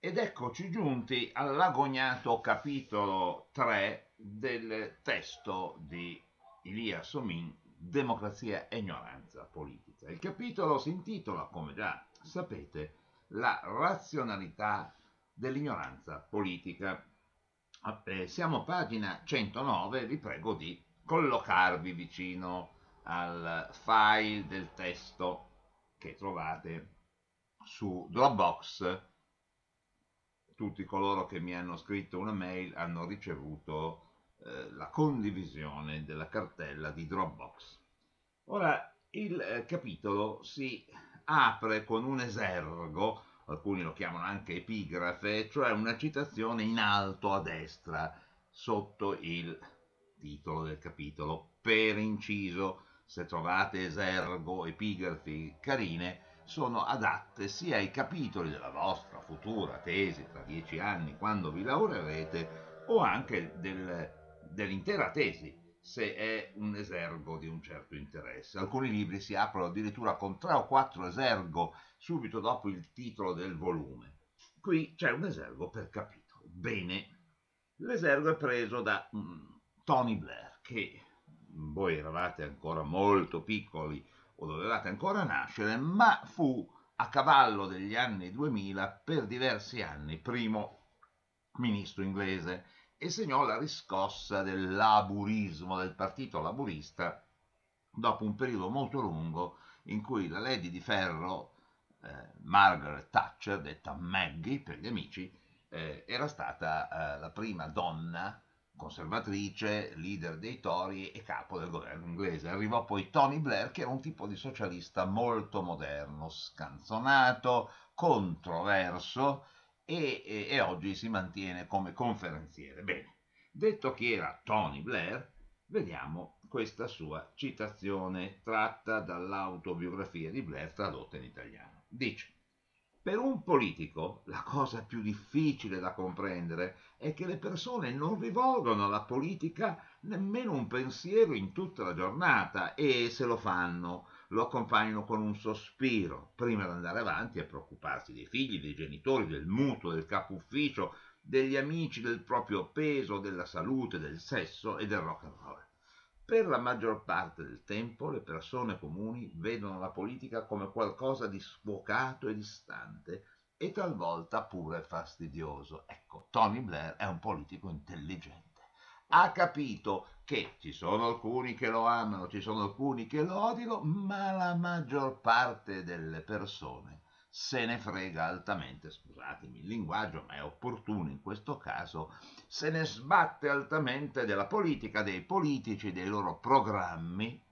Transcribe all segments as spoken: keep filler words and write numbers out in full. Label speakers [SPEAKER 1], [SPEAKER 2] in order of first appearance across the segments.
[SPEAKER 1] Ed eccoci giunti all'agognato capitolo tre del testo di Ilia Somin, Democrazia e ignoranza politica. Il capitolo si intitola, come già sapete, La razionalità dell'ignoranza politica. Eh, siamo a pagina centonove, vi prego di collocarvi vicino al file del testo che trovate su Dropbox. Tutti coloro che mi hanno scritto una mail hanno ricevuto eh, la condivisione della cartella di Dropbox. Ora, il eh, capitolo si apre con un esergo, alcuni lo chiamano anche epigrafe, cioè una citazione in alto a destra sotto il titolo del capitolo. Per inciso, se trovate esergo, epigrafi carine, sono adatte sia ai capitoli della vostra futura tesi tra dieci anni, quando vi lavorerete, o anche del, dell'intera tesi, se è un esergo di un certo interesse. Alcuni libri si aprono addirittura con tre o quattro esergo subito dopo il titolo del volume. Qui c'è un esergo per capitolo. Bene, l'esergo è preso da um, Tony Blair, che voi eravate ancora molto piccoli o dovevate ancora nascere, ma fu a cavallo degli anni duemila per diversi anni primo ministro inglese e segnò la riscossa del laburismo, del partito laburista, dopo un periodo molto lungo in cui la Lady di Ferro, eh, Margaret Thatcher, detta Maggie per gli amici, eh, era stata eh, la prima donna conservatrice, leader dei Tory e capo del governo inglese. Arrivò poi Tony Blair, che era un tipo di socialista molto moderno, scanzonato, controverso e, e, e oggi si mantiene come conferenziere. Bene, detto chi era Tony Blair, vediamo questa sua citazione tratta dall'autobiografia di Blair tradotta in italiano. Dice: per un politico la cosa più difficile da comprendere è che le persone non rivolgono alla politica nemmeno un pensiero in tutta la giornata e, se lo fanno, lo accompagnano con un sospiro prima di andare avanti a preoccuparsi dei figli, dei genitori, del mutuo, del capo ufficio, degli amici, del proprio peso, della salute, del sesso e del rock and roll. Per la maggior parte del tempo le persone comuni vedono la politica come qualcosa di sfocato e distante e talvolta pure fastidioso. Ecco, Tony Blair è un politico intelligente. Ha capito che ci sono alcuni che lo amano, ci sono alcuni che lo odiano, ma la maggior parte delle persone se ne frega altamente, scusatemi il linguaggio, ma è opportuno in questo caso, se ne sbatte altamente della politica, dei politici, dei loro programmi.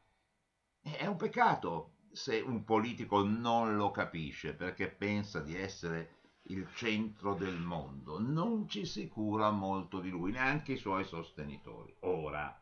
[SPEAKER 1] È un peccato se un politico non lo capisce perché pensa di essere il centro del mondo. Non ci si cura molto di lui, neanche i suoi sostenitori. Ora,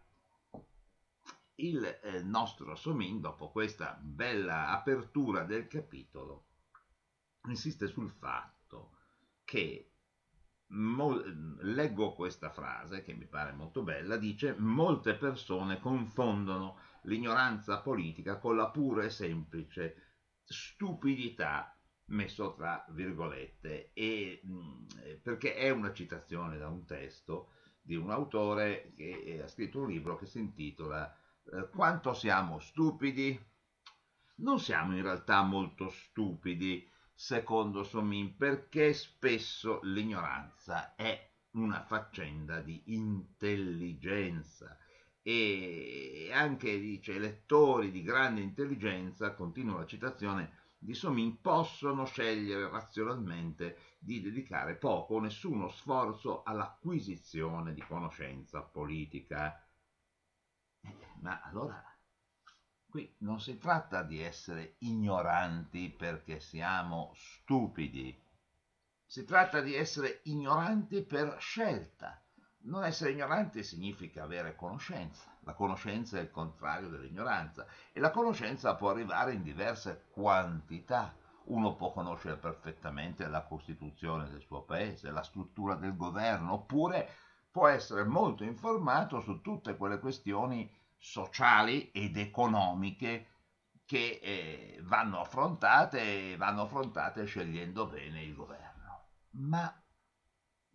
[SPEAKER 1] il eh, nostro Somin, dopo questa bella apertura del capitolo, insiste sul fatto che mo- leggo questa frase che mi pare molto bella, dice: molte persone confondono l'ignoranza politica con la pura e semplice stupidità, messo tra virgolette, e, mh, perché è una citazione da un testo di un autore che ha scritto un libro che si intitola eh, Quanto siamo stupidi? Non siamo in realtà molto stupidi, secondo Somin, perché spesso l'ignoranza è una faccenda di intelligenza e anche, dice, lettori di grande intelligenza, continua la citazione di Somin, possono scegliere razionalmente di dedicare poco o nessuno sforzo all'acquisizione di conoscenza politica. Ma allora qui non si tratta di essere ignoranti perché siamo stupidi, si tratta di essere ignoranti per scelta. Non essere ignoranti significa avere conoscenza. La conoscenza è il contrario dell'ignoranza e la conoscenza può arrivare in diverse quantità. Uno può conoscere perfettamente la Costituzione del suo paese, la struttura del governo, oppure può essere molto informato su tutte quelle questioni sociali ed economiche che eh, vanno affrontate e vanno affrontate scegliendo bene il governo. Ma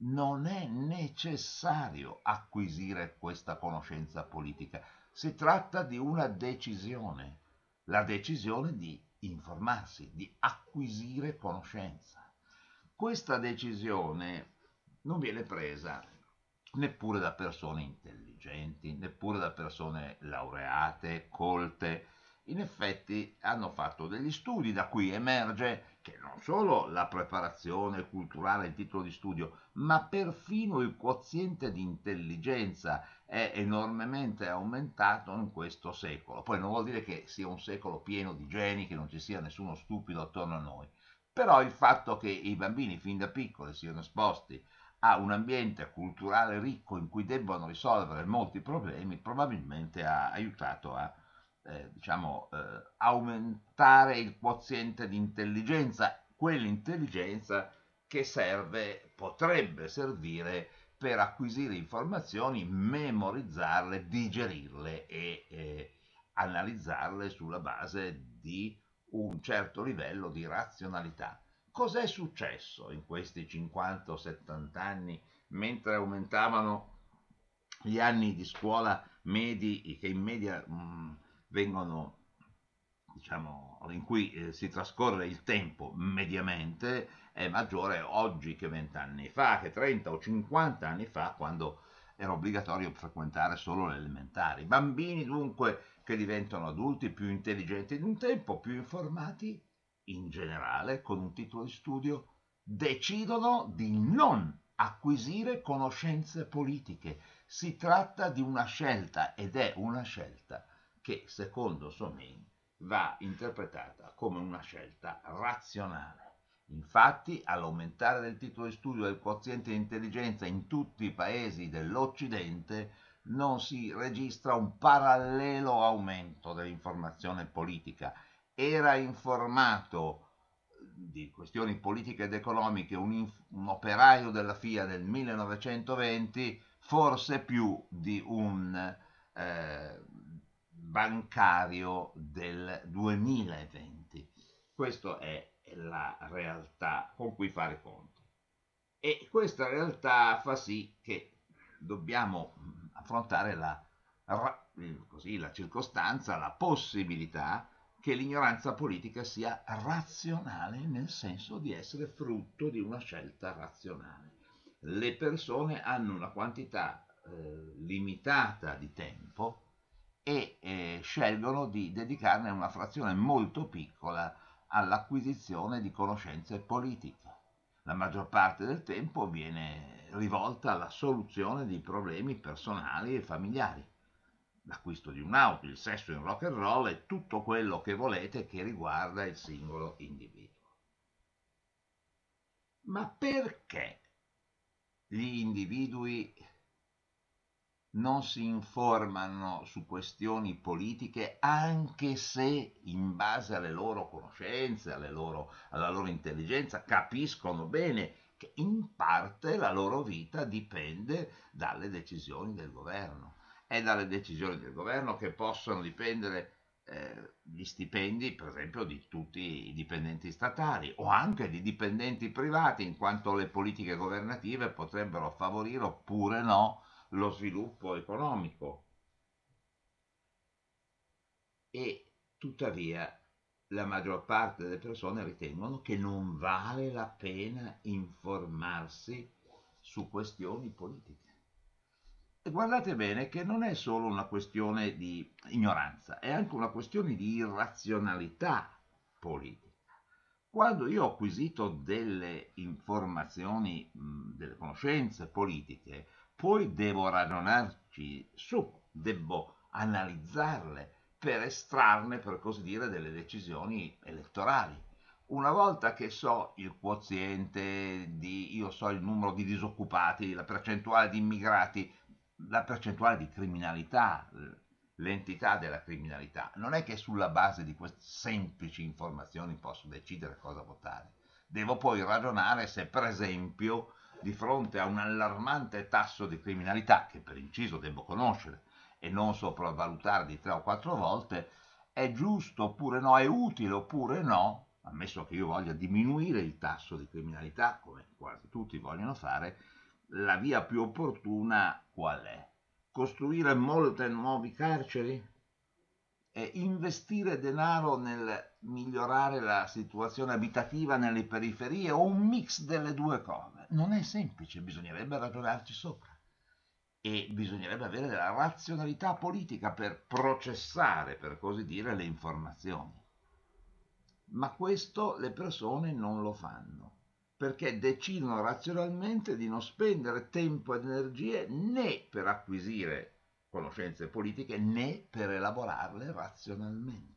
[SPEAKER 1] non è necessario acquisire questa conoscenza politica. Si tratta di una decisione, la decisione di informarsi, di acquisire conoscenza. Questa decisione non viene presa neppure da persone intelligenti, neppure da persone laureate, colte. In effetti hanno fatto degli studi da cui emerge che non solo la preparazione culturale, il titolo di studio, ma perfino il quoziente di intelligenza è enormemente aumentato in questo secolo. Poi non vuol dire che sia un secolo pieno di geni, che non ci sia nessuno stupido attorno a noi, però il fatto che i bambini fin da piccoli siano esposti a un ambiente culturale ricco in cui debbano risolvere molti problemi probabilmente ha aiutato a eh, diciamo, eh, aumentare il quoziente di intelligenza, quell'intelligenza che serve, potrebbe servire per acquisire informazioni, memorizzarle, digerirle e eh, analizzarle sulla base di un certo livello di razionalità. Cos'è successo in questi cinquanta o settanta anni mentre aumentavano gli anni di scuola medi che in media mh, vengono, diciamo, in cui eh, si trascorre il tempo mediamente è maggiore oggi che vent'anni fa, che trenta o cinquanta anni fa, quando era obbligatorio frequentare solo le elementari. Bambini dunque che diventano adulti più intelligenti di un tempo, più informati in generale, con un titolo di studio, decidono di non acquisire conoscenze politiche. Si tratta di una scelta ed è una scelta che, secondo Somin, va interpretata come una scelta razionale. Infatti, all'aumentare del titolo di studio del quoziente di intelligenza in tutti i paesi dell'Occidente, non si registra un parallelo aumento dell'informazione politica. Era informato di questioni politiche ed economiche un, inf- un operaio della F I A del millenovecentoventi, forse più di un eh, bancario del duemilaventi. Questa è la realtà con cui fare conti. E questa realtà fa sì che dobbiamo affrontare la, così, la circostanza, la possibilità che l'ignoranza politica sia razionale nel senso di essere frutto di una scelta razionale. Le persone hanno una quantità eh, limitata di tempo e eh, scelgono di dedicarne una frazione molto piccola all'acquisizione di conoscenze politiche. La maggior parte del tempo viene rivolta alla soluzione di problemi personali e familiari. L'acquisto di un'auto, il sesso in rock and roll e tutto quello che volete che riguarda il singolo individuo. Ma perché gli individui non si informano su questioni politiche anche se in base alle loro conoscenze, alle loro, alla loro intelligenza capiscono bene che in parte la loro vita dipende dalle decisioni del governo? È dalle decisioni del governo che possono dipendere eh, gli stipendi, per esempio, di tutti i dipendenti statali o anche di dipendenti privati, in quanto le politiche governative potrebbero favorire oppure no lo sviluppo economico. E tuttavia la maggior parte delle persone ritengono che non vale la pena informarsi su questioni politiche. E guardate bene che non è solo una questione di ignoranza, è anche una questione di irrazionalità politica. Quando io ho acquisito delle informazioni, mh, delle conoscenze politiche, poi devo ragionarci su, devo analizzarle per estrarne, per così dire, delle decisioni elettorali. Una volta che so il quoziente di, io so il numero di disoccupati, la percentuale di immigrati, la percentuale di criminalità, l'entità della criminalità, non è che sulla base di queste semplici informazioni posso decidere cosa votare. Devo poi ragionare se, per esempio, di fronte a un allarmante tasso di criminalità, che per inciso devo conoscere e non sopravvalutare di tre o quattro volte, è giusto oppure no, è utile oppure no, ammesso che io voglia diminuire il tasso di criminalità, come quasi tutti vogliono fare, la via più opportuna qual è? Costruire molte nuove carceri? E investire denaro nel migliorare la situazione abitativa nelle periferie o un mix delle due cose? Non è semplice, bisognerebbe ragionarci sopra e bisognerebbe avere la razionalità politica per processare, per così dire, le informazioni. Ma questo le persone non lo fanno, perché decidono razionalmente di non spendere tempo ed energie né per acquisire conoscenze politiche né per elaborarle razionalmente.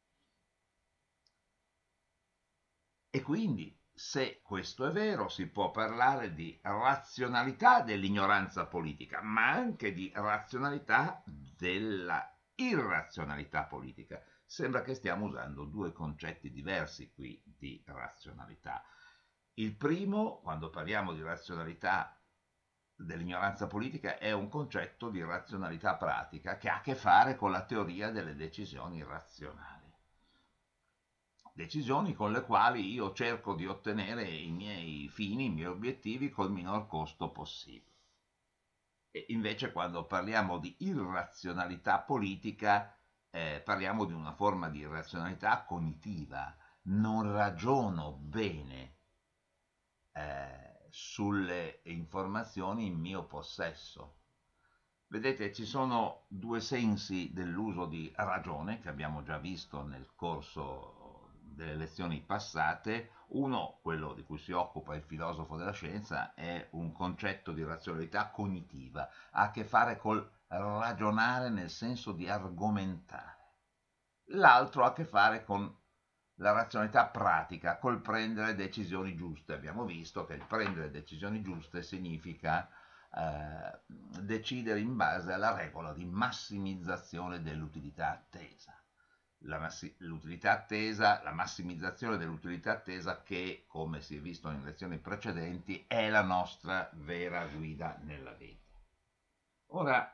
[SPEAKER 1] E quindi, se questo è vero, si può parlare di razionalità dell'ignoranza politica, ma anche di razionalità della irrazionalità politica. Sembra che stiamo usando due concetti diversi qui di razionalità. Il primo, quando parliamo di razionalità dell'ignoranza politica, è un concetto di razionalità pratica che ha a che fare con la teoria delle decisioni razionali. Decisioni con le quali io cerco di ottenere i miei fini, i miei obiettivi col minor costo possibile. E invece quando parliamo di irrazionalità politica, eh, parliamo di una forma di irrazionalità cognitiva. Non ragiono bene eh, sulle informazioni in mio possesso. Vedete, ci sono due sensi dell'uso di ragione che abbiamo già visto nel corso delle lezioni passate. Uno, quello di cui si occupa il filosofo della scienza, è un concetto di razionalità cognitiva, ha a che fare col ragionare nel senso di argomentare. L'altro ha a che fare con la razionalità pratica, col prendere decisioni giuste. Abbiamo visto che il prendere decisioni giuste significa eh, decidere in base alla regola di massimizzazione dell'utilità attesa. La massi- l'utilità attesa, la massimizzazione dell'utilità attesa che, come si è visto in lezioni precedenti, è la nostra vera guida nella vita. Ora,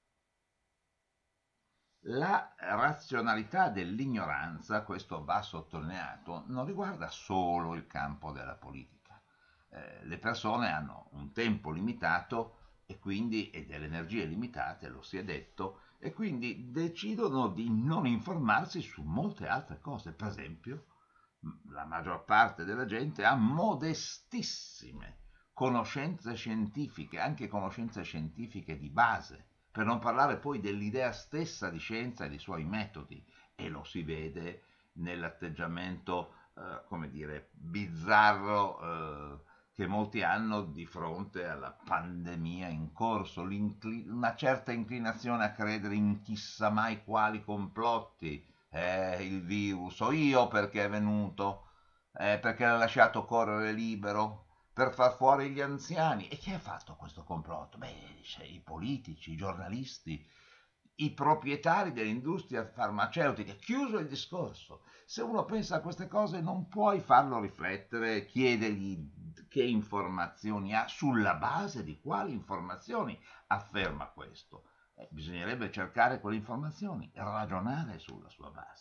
[SPEAKER 1] la razionalità dell'ignoranza, questo va sottolineato, non riguarda solo il campo della politica. Eh, le persone hanno un tempo limitato e quindi e delle energie limitate, lo si è detto, e quindi decidono di non informarsi su molte altre cose. Per esempio, la maggior parte della gente ha modestissime conoscenze scientifiche, anche conoscenze scientifiche di base, per non parlare poi dell'idea stessa di scienza e dei suoi metodi, e lo si vede nell'atteggiamento, eh, come dire, bizzarro eh, che molti hanno di fronte alla pandemia in corso, una certa inclinazione a credere in chissà mai quali complotti, eh, il virus, o io perché è venuto, eh, perché l'ha lasciato correre libero, per far fuori gli anziani. E chi ha fatto questo complotto? Beh, i politici, i giornalisti, i proprietari delle industrie farmaceutiche. Chiuso il discorso. Se uno pensa a queste cose non puoi farlo riflettere, chiedergli che informazioni ha, sulla base di quali informazioni afferma questo. Eh, bisognerebbe cercare quelle informazioni, ragionare sulla sua base.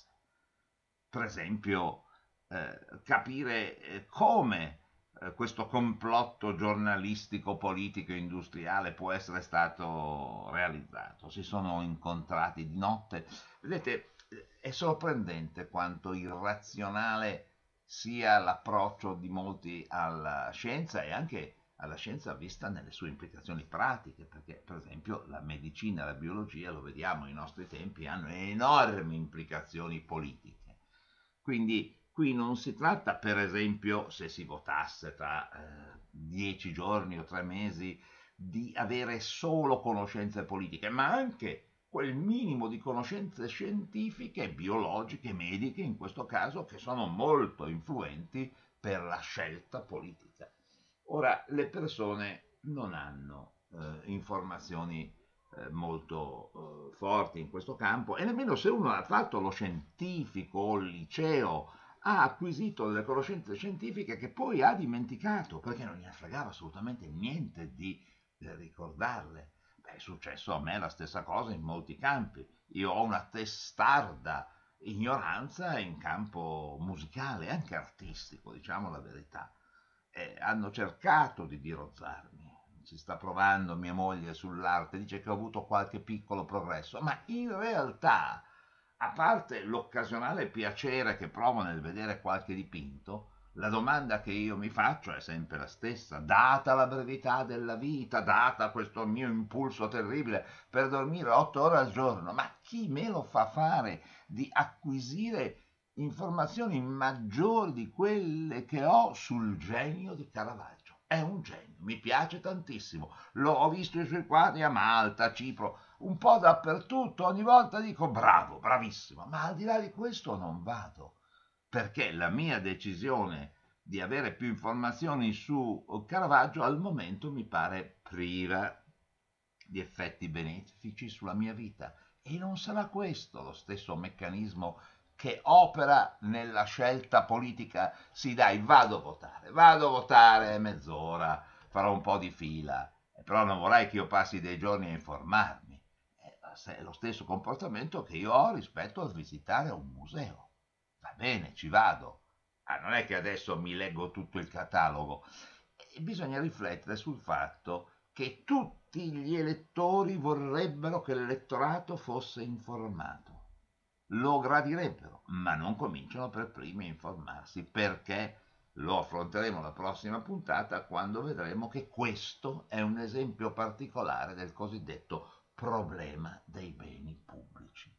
[SPEAKER 1] Per esempio, eh, capire eh, come eh, questo complotto giornalistico, politico e industriale può essere stato realizzato. Si sono incontrati di notte. Vedete, è sorprendente quanto irrazionale sia l'approccio di molti alla scienza e anche alla scienza vista nelle sue implicazioni pratiche, perché per esempio la medicina e la biologia, lo vediamo ai nostri tempi, hanno enormi implicazioni politiche. Quindi qui non si tratta, per esempio, se si votasse tra eh, dieci giorni o tre mesi, di avere solo conoscenze politiche, ma anche quel minimo di conoscenze scientifiche, biologiche, mediche in questo caso, che sono molto influenti per la scelta politica. Ora, le persone non hanno eh, informazioni eh, molto eh, forti in questo campo e nemmeno se uno ha fatto lo scientifico o il liceo ha acquisito delle conoscenze scientifiche che poi ha dimenticato perché non gli fregava assolutamente niente di eh, ricordarle. Beh, è successo a me la stessa cosa in molti campi. Io ho una testarda ignoranza in campo musicale, anche artistico, diciamo la verità. Eh, hanno cercato di dirozzarmi, ci sta provando mia moglie sull'arte, dice che ho avuto qualche piccolo progresso, ma in realtà, a parte l'occasionale piacere che provo nel vedere qualche dipinto, la domanda che io mi faccio è sempre la stessa, data la brevità della vita, data questo mio impulso terribile per dormire otto ore al giorno, ma chi me lo fa fare di acquisire informazioni maggiori di quelle che ho sul genio di Caravaggio? È un genio, mi piace tantissimo, l'ho visto i suoi quadri a Malta, a Cipro, un po' dappertutto, ogni volta dico bravo, bravissimo, ma al di là di questo non vado, perché la mia decisione di avere più informazioni su Caravaggio al momento mi pare priva di effetti benefici sulla mia vita. E non sarà questo lo stesso meccanismo che opera nella scelta politica? Sì, dai, vado a votare, vado a votare mezz'ora, farò un po' di fila, però non vorrei che io passi dei giorni a informarmi. È lo stesso comportamento che io ho rispetto a visitare un museo. Va bene, ci vado. Ah, non è che adesso mi leggo tutto il catalogo. E bisogna riflettere sul fatto che tutti gli elettori vorrebbero che l'elettorato fosse informato. Lo gradirebbero, ma non cominciano per primi a informarsi, perché lo affronteremo la prossima puntata quando vedremo che questo è un esempio particolare del cosiddetto problema dei beni pubblici.